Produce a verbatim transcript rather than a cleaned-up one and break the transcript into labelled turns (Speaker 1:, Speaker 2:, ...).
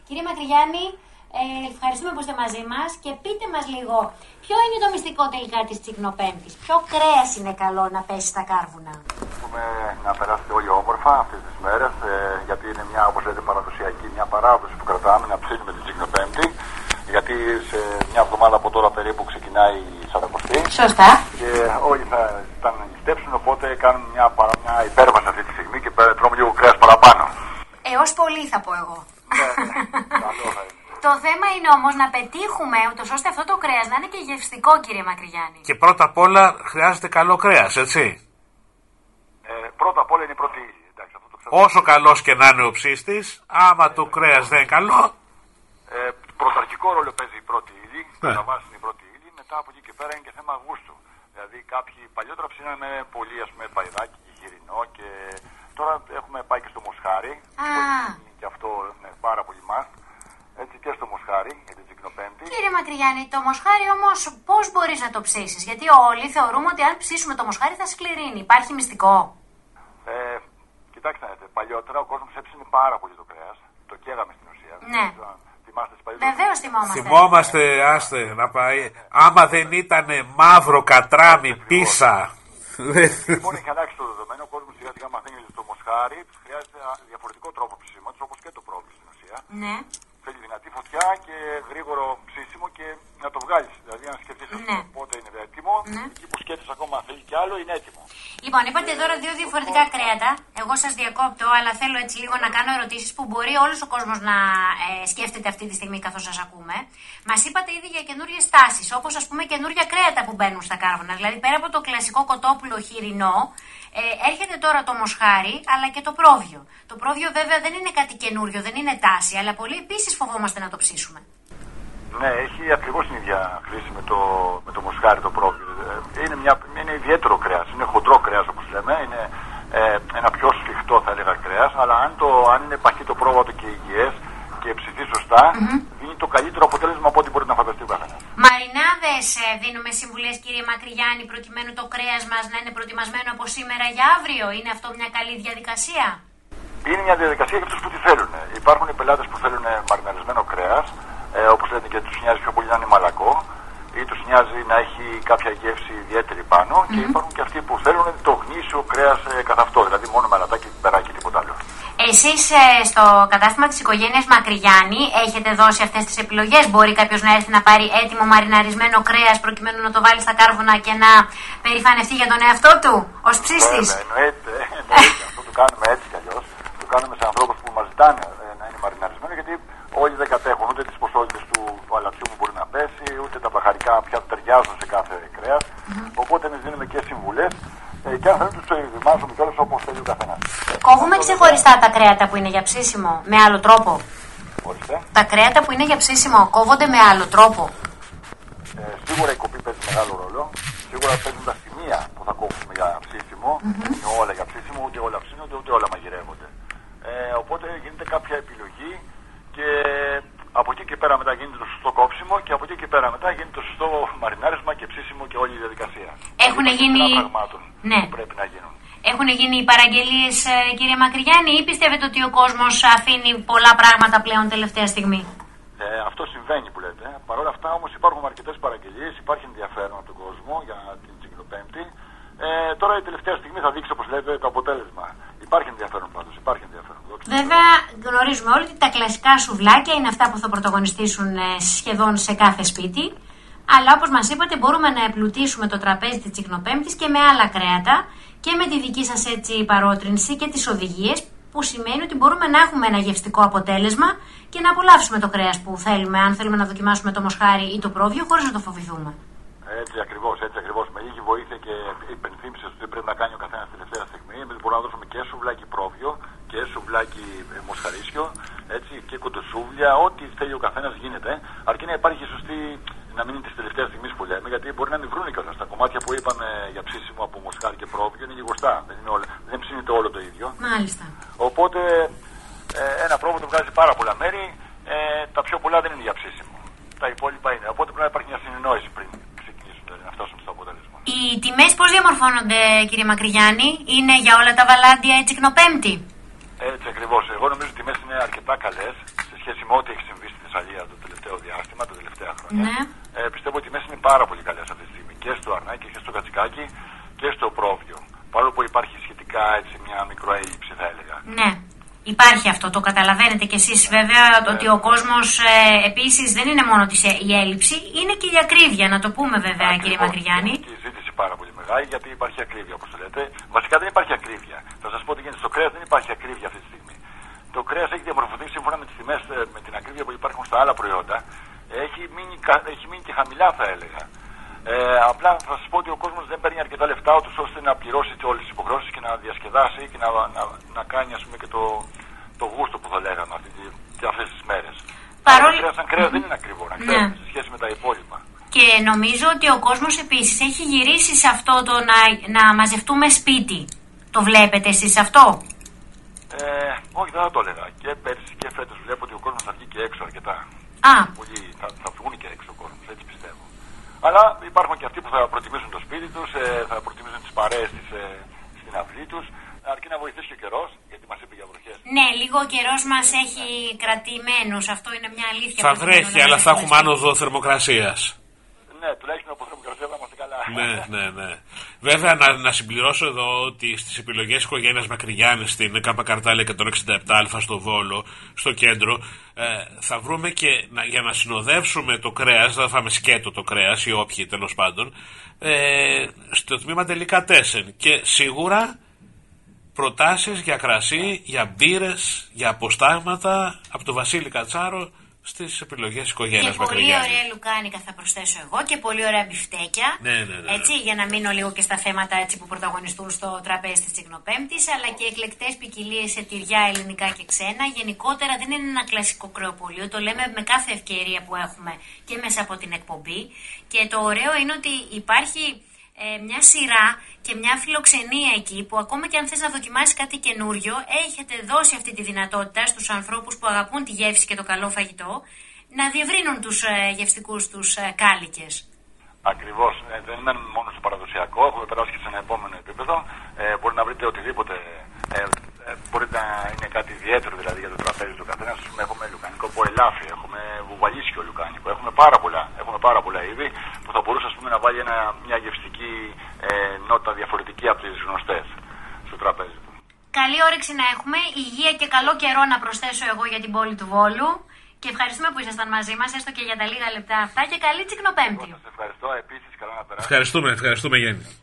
Speaker 1: Κύριε Μακρυγιάννη, ε, ευχαριστούμε που είστε μαζί μας και πείτε μας λίγο ποιο είναι το μυστικό τελικά της Τσικνοπέμπτης. Ποιο κρέας είναι καλό να πέσει στα κάρβουνα.
Speaker 2: Έχουμε να περάσετε όλοι όμορφα αυτές τις μέρες, ε, γιατί είναι μια, όπως λέτε, παραδοσιακή, μια παράδοση που κρατάμε να ψήνουμε την Τσικνοπέμπτη. Γιατί σε μια εβδομάδα από τώρα περίπου ξεκινάει η Σαρακοστή.
Speaker 1: Σωστά.
Speaker 2: Και όλοι θα τα νηστέψουν, οπότε κάνουμε μια, μια υπέρβαση αυτή τη στιγμή και τρώμε λίγο κρέας παραπάνω.
Speaker 1: Έως πολύ θα πω εγώ.
Speaker 2: Ναι, ναι. Καλό θα είναι.
Speaker 1: Το θέμα είναι όμως να πετύχουμε ούτως ώστε αυτό το κρέας να είναι και γευστικό, κύριε Μακρυγιάννη.
Speaker 3: Και πρώτα απ' όλα χρειάζεται καλό κρέας, έτσι.
Speaker 2: Ε, πρώτα απ' όλα είναι η πρώτη ύλη. Εντάξει, αυτό το ξέρω.
Speaker 3: Όσο καλός και να είναι ο ψήστης, άμα το κρέας δεν είναι καλό.
Speaker 2: Ε, πρωταρχικό ρόλο παίζει η πρώτη ύλη.
Speaker 3: Ναι.
Speaker 2: Να βάσει την πρώτη ύλη. Μετά από εκεί και πέρα είναι και θέμα γούστου. Δηλαδή κάποιοι παλιότερα ψήνανε πολύ, ας πούμε, παϊδάκι και γυρινό και τώρα έχουμε πάει και στο μοσχάρι.
Speaker 1: Α.
Speaker 2: Και αυτό είναι πάρα πολύ μας. Έτσι και στο μοσχάρι για την Τσικνοπέμπτη.
Speaker 1: Κύριε Μακρυγιάννη, το μοσχάρι όμως πώς μπορείς να το ψήσεις? Γιατί όλοι θεωρούμε ότι αν ψήσουμε το μοσχάρι θα σκληρύνει. Υπάρχει μυστικό?
Speaker 2: Ε, κοιτάξτε, παλιότερα ο κόσμος έψινε πάρα πολύ το κρέας. Το καίγαμε στην ουσία.
Speaker 1: Ναι. Βεβαίως θυμόμαστε.
Speaker 3: Θυμόμαστε, άστε να πάει. Άμα δεν ήταν μαύρο κατράμι πίσα.
Speaker 2: Λοιπόν, έχει αλλάξει το δεδομένο. Ο κόσμος σιγά σιγά μαθαίνει ότι το μοσχάρι χρειάζεται διαφορετικό τρόπο ψήσιματος, όπως και το πρόβιο στην ουσία.
Speaker 1: Ναι.
Speaker 2: Θέλει δυνατή φωτιά και γρήγορο ψήσιμο και να το βγάλεις. Δηλαδή, αν σκεφτείς
Speaker 1: Ναι.
Speaker 2: πότε είναι έτοιμο,
Speaker 1: Ναι.
Speaker 2: εκεί που σκέφτεσαι ακόμα θέλει κι άλλο, είναι έτοιμο.
Speaker 1: Λοιπόν, είπατε τώρα δύο διαφορετικά κρέατα. Εγώ σας διακόπτω, αλλά θέλω έτσι λίγο να κάνω ερωτήσεις που μπορεί όλος ο κόσμος να ε, σκέφτεται αυτή τη στιγμή καθώς σας ακούμε. Μας είπατε ήδη για καινούριες τάσεις, όπως ας πούμε καινούρια κρέατα που μπαίνουν στα κάρβουνα. Δηλαδή, πέρα από το κλασικό κοτόπουλο χοιρινό, ε, έρχεται τώρα το μοσχάρι, αλλά και το πρόβιο. Το πρόβιο βέβαια δεν είναι κάτι καινούριο, δεν είναι τάση, αλλά πολλοί επίσης φοβόμαστε να το ψήσουμε.
Speaker 2: Ναι, έχει ακριβώς την ίδια χρήση με το, με το μοσχάρι το πρόβιο. Είναι, μια, είναι ιδιαίτερο κρέας, είναι χοντρό κρέας όπως λέμε, είναι ε, ένα πιο σφιχτό θα έλεγα κρέας, αλλά αν, το, αν είναι παχύ το πρόβατο και υγιές και ψηθεί σωστά, mm-hmm. δίνει το καλύτερο αποτέλεσμα από ό,τι μπορεί να φανταστεί ο καθένας.
Speaker 1: Μαρινάδες, δίνουμε συμβουλές κύριε Μακρυγιάννη προκειμένου το κρέας μας να είναι προετοιμασμένο από σήμερα για αύριο. Είναι αυτό μια καλή διαδικασία?
Speaker 2: Είναι μια διαδικασία για αυτούς που τη θέλουν. Υπάρχουν οι πελάτες που θέλουν μαριναρισμένο κρέας, ε, όπως λένε και τους νοιάζει πιο πολύ να είναι μαλακό ή τους νοιάζει να έχει κάποια γεύση ιδιαίτερη πάνω mm-hmm. και υπάρχουν και αυτοί που θέλουν το γνήσιο κρέας ε, καθ' αυτό, δηλαδή μόνο μαλατάκι, πιπεράκι, τίποτα άλλο.
Speaker 1: Εσείς ε, στο κατάστημα της οικογένειας Μακρυγιάννη έχετε δώσει αυτές τις επιλογές? Μπορεί κάποιος να έρθει να πάρει έτοιμο μαριναρισμένο κρέας προκειμένου να το βάλει στα κάρβουνα και να περηφανευτεί για τον εαυτό του ως ψήστης?
Speaker 2: Βέβαια, εννοείται, εννοείται. Αυτό το κάνουμε έτσι κι αλλιώς. Το κάνουμε σε ανθρώπους που μας ζητάνε ε, να είναι μαριναρισμένο, γιατί όλοι δεν κατέχουν ούτε τις ποσότητες του, του αλατιού που μπορεί να πέσει, ούτε τα μπαχαρικά πια ταιριάζουν σε κάθε κρέας. Mm-hmm. Οπότε εμείς δίνουμε και συμβουλές ε, και αν θέλουν τους το ετοιμάζουμε κιόλας όπως θέλει ο καθένας.
Speaker 1: Κόβουμε ξεχωριστά τα κρέατα που είναι για ψήσιμο με άλλο τρόπο?
Speaker 2: Ορίστε.
Speaker 1: Τα κρέατα που είναι για ψήσιμο κόβονται με άλλο τρόπο?
Speaker 2: Ε, σίγουρα η κοπή παίζει μεγάλο ρόλο. Σίγουρα παίζουν τα σημεία που θα κόβουμε για ψήσιμο. Mm-hmm. Είναι όλα για ψήσιμο, ούτε όλα ψήνονται, ούτε όλα μαγειρεύονται. Ε, οπότε γίνεται κάποια επιλογή και από εκεί και πέρα μετά γίνεται το σωστό κόψιμο και από εκεί και πέρα μετά γίνεται το σωστό μαρινάρισμα και ψήσιμο και όλη η διαδικασία.
Speaker 1: Έχουν γίνει.
Speaker 2: Ναι. Που πρέπει να γίνουν.
Speaker 1: Έχουν γίνει οι παραγγελίες, κύριε Μακρυγιάννη, ή πιστεύετε ότι ο κόσμος αφήνει πολλά πράγματα πλέον τελευταία στιγμή?
Speaker 2: Ε, αυτό συμβαίνει που λέτε. Παρ' όλα αυτά όμως υπάρχουν αρκετές παραγγελίες, υπάρχει ενδιαφέρον από τον κόσμο για την Τσικνοπέμπτη. Ε, τώρα η τελευταία στιγμή θα δείξει, όπως λέτε, το αποτέλεσμα. Υπάρχει ενδιαφέρον πάντως, υπάρχει ενδιαφέρον.
Speaker 1: Βέβαια γνωρίζουμε όλοι ότι τα κλασικά σουβλάκια είναι αυτά που θα πρωταγωνιστήσουν σχεδόν σε κάθε σπίτι. Αλλά όπως μας είπατε μπορούμε να εμπλουτίσουμε το τραπέζι της Τσικνοπέμπτης και με άλλα κρέατα και με τη δική σας έτσι παρότρινση και τις οδηγίες, που σημαίνει ότι μπορούμε να έχουμε ένα γευστικό αποτέλεσμα και να απολαύσουμε το κρέας που θέλουμε, αν θέλουμε να δοκιμάσουμε το μοσχάρι ή το πρόβιο, χωρίς να το φοβηθούμε.
Speaker 2: Έτσι ακριβώς, έτσι ακριβώς. Με λίγη βοήθεια και υπενθύμησες ότι πρέπει να κάνει ο καθένας τελευταία στιγμή. Εμείς μπορούμε να δώσουμε και σουβλάκι πρόβιο και σουβλάκι μοσχαρίσιο, έτσι, και κοντοσούβλια, ό,τι θέλει ο καθένας γίνεται. Αρκεί να υπάρχει σωστή, να μην είναι τη τελευταία στιγμή που λέμε, γιατί μπορεί να μην βρουν κιόλας. Τα κομμάτια που είπαμε για ψήσιμο από μοσχάρι και πρόβιο είναι λιγοστά. Δεν, είναι όλα, δεν ψήνεται όλο το ίδιο.
Speaker 1: Μάλιστα.
Speaker 2: Οπότε ε, ένα πρόβατο βγάζει πάρα πολλά μέρη. Ε, τα πιο πολλά δεν είναι για ψήσιμο. Τα υπόλοιπα είναι. Οπότε πρέπει να υπάρχει μια συνεννόηση πριν ξεκινήσουν να φτάσουν στο αποτέλεσμα.
Speaker 1: Οι τιμές πώς διαμορφώνονται, κύριε Μακρυγιάννη? Είναι για όλα τα βαλάντια η Τσικνοπέμπτη?
Speaker 2: Έτσι ακριβώς. Εγώ νομίζω ότι οι τιμές είναι αρκετά καλές. σε σχέση με ό,τι έχει συμβεί στη Θεσσαλία το τελευταίο διάστημα, τα τελευταία χρόνια.
Speaker 1: Ναι.
Speaker 2: Ε, πιστεύω ότι οι τιμές είναι πάρα πολύ καλές αυτή τη στιγμή και στο Αρνάκι και στο Κατσικάκι και στο Πρόβιο. Παρόλο που υπάρχει σχετικά έτσι μια μικροέλλειψη, θα έλεγα.
Speaker 1: Ναι. Υπάρχει αυτό, το καταλαβαίνετε κι εσείς βέβαια,
Speaker 2: ναι,
Speaker 1: ότι ο κόσμος ε, επίσης δεν είναι μόνο της, η έλλειψη, είναι και η ακρίβεια, να το πούμε βέβαια. Ακριβώς, κύριε Μακρυγιάννη.
Speaker 2: Είναι και η ζήτηση πάρα πολύ μεγάλη, γιατί υπάρχει ακρίβεια, όπως το λέτε. Βασικά δεν υπάρχει ακρίβεια. Θα σας πω ότι γίνεται στο κρέας, δεν υπάρχει ακρίβεια αυτή τη στιγμή. Το κρέας έχει διαμορφωθεί σύμφωνα με τις τιμές, με την ακρίβεια που υπάρχουν στα άλλα προϊόντα. Έχει μείνει, έχει μείνει και χαμηλά, θα έλεγα. Ε, απλά θα σας πω ότι ο κόσμος δεν παίρνει αρκετά λεφτά ούτως ώστε να πληρώσει όλες τις υποχρεώσεις και να διασκεδάσει και να, να, να κάνει, ας πούμε, και το, το γούστο που θα λέγαμε αυτή, και αυτές τις μέρες.
Speaker 1: Παρόλο...
Speaker 2: κρέας, σαν κρέας mm-hmm. δεν είναι ακριβό, να ξέρετε, ναι. σε σχέση με τα υπόλοιπα.
Speaker 1: Και νομίζω ότι ο κόσμος επίσης έχει γυρίσει σε αυτό το να, να μαζευτούμε σπίτι. Το βλέπετε εσείς αυτό?
Speaker 2: Ε, όχι, δεν θα το έλεγα. Και πέρσι και φέτος βλέπω ότι ο κόσμος θα βγει και έξω αρκετά.
Speaker 1: Α.
Speaker 2: Πολλοί θα, θα βγουν και έξω ο κόσμος, έτσι πιστεύω. Αλλά υπάρχουν και αυτοί που θα προτιμήσουν το σπίτι τους, ε, θα προτιμήσουν τις παρέες της, ε, στην αυλή τους, αρκεί να βοηθήσει και ο καιρός, γιατί μας είπε για βροχές.
Speaker 1: Ναι, λίγο ο καιρός μας έχει κρατημένους, αυτό είναι μια αλήθεια.
Speaker 3: Θα βρέχει, αλλά θα έχουμε άνοδο θερμοκρασίας.
Speaker 2: Ναι, τουλάχιστον από θερμοκρασία θα είμαστε καλά.
Speaker 3: Ναι, ναι, ναι. Βέβαια, να, να συμπληρώσω εδώ ότι στις επιλογές οικογένειας Μακρυγιάννη στην ΚΑΠΑ Καρτάλια εκατόν εξήντα επτά Α στο Βόλο, στο κέντρο, ε, θα βρούμε και να, για να συνοδεύσουμε το κρέας, δεν θα φάμε σκέτο το κρέας ή όποιοι τέλος πάντων, ε, στο τμήμα τελικατέσεν. Και σίγουρα προτάσεις για κρασί, για μπύρες, για αποστάγματα από το Βασίλη Κατσάρο στις επιλογές οικογένειας Μακρυγιάννη.
Speaker 1: Και πολύ ωραία λουκάνικα θα προσθέσω εγώ και πολύ ωραία μπιφτέκια.
Speaker 3: Ναι, ναι, ναι.
Speaker 1: Έτσι, για να μείνω λίγο και στα θέματα έτσι, που πρωταγωνιστούν στο τραπέζι της Τσικνοπέμπτης, αλλά και εκλεκτές ποικιλίες σε τυριά ελληνικά και ξένα. Γενικότερα δεν είναι ένα κλασικό κρεοπωλείο, το λέμε με κάθε ευκαιρία που έχουμε και μέσα από την εκπομπή. Και το ωραίο είναι ότι υπάρχει ε, μια σειρά και μια φιλοξενία εκεί που ακόμα και αν θες να δοκιμάσεις κάτι καινούριο, έχετε δώσει αυτή τη δυνατότητα στους ανθρώπους που αγαπούν τη γεύση και το καλό φαγητό να διευρύνουν τους ε, γευστικούς τους ε, κάλικες.
Speaker 2: Ακριβώς. Ε, δεν μένουμε μόνο στο παραδοσιακό, έχουμε περάσει και σε ένα επόμενο επίπεδο. Ε, μπορεί να βρείτε οτιδήποτε. Ε, ε, μπορεί να είναι κάτι ιδιαίτερο δηλαδή για το τραπέζι του καθένα. Έχουμε λουκανικό ποελάφι, έχουμε βουβαλίσιο λουκάνικο, έχουμε πάρα πολλά, έχουμε πάρα πολλά είδη που θα μπορούσε, ας πούμε, να βάλει ένα, μια γευστική ε, νότα διαφορετική από τις γνωστές στο τραπέζι του.
Speaker 1: Καλή όρεξη να έχουμε, υγεία και καλό καιρό να προσθέσω εγώ για την πόλη του Βόλου. Και ευχαριστούμε που ήσασταν μαζί μας, έστω και για τα λίγα λεπτά αυτά, και καλή Τσικνοπέμπτη.
Speaker 2: Σας ευχαριστώ, επίσης, καλά να περάσετε.
Speaker 3: Ευχαριστούμε, ευχαριστούμε Γέννη.